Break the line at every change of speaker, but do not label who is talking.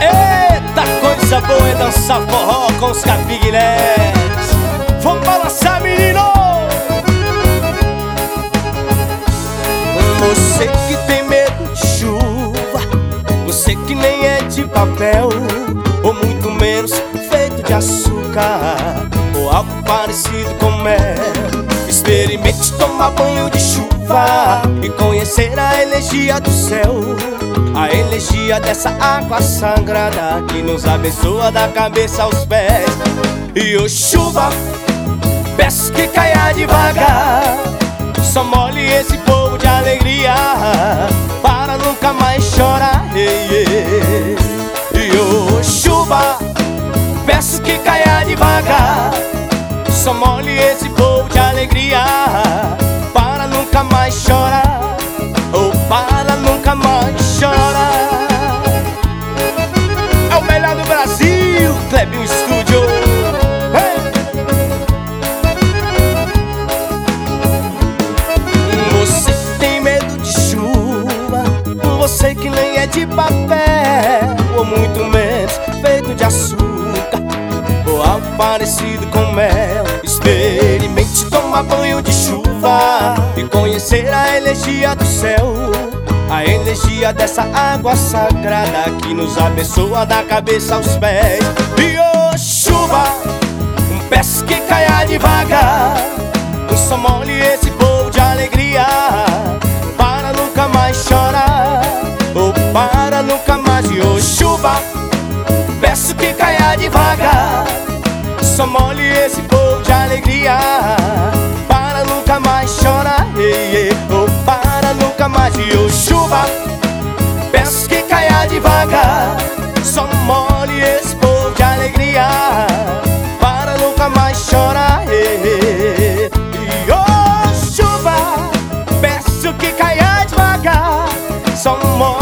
Eita, coisa boa é dançar forró com os capiguilés. Vamos balançar, menino! Você que tem medo de chuva, você que nem é de papel, ou muito menos feito de açúcar, ou algo parecido com mel. Experimente tomar banho de chuva e conhecer a energia do céu, a energia dessa água sagrada que nos abençoa da cabeça aos pés. E ô chuva, peço que caia devagar, só molhe esse povo de alegria para nunca mais chorar. E ô chuva, peço que caia devagar, só molhe esse povo de alegria para nunca mais chorar, ou para nunca mais chorar. É o melhor do Brasil, Clebinho Studio. Você que tem medo de chuva, você que nem é de papel, ou muito menos feito de açúcar, ou algo parecido com mel. Experimente tomar banho de chuva e conhecer a energia do céu, a energia dessa água sagrada que nos abençoa da cabeça aos pés. E ô chuva, peço que caia devagar, só molhe esse povo de alegria para nunca mais chorar, ou para nunca mais. E ô chuva, peço que caia devagar, só molhe esse povo de alegria para nunca mais chorar, ou para nunca mais. E ô chuva, peço que caia devagar, só molhe esse povo de alegria para nunca mais chorar. E ô chuva, peço que caia devagar, só molhe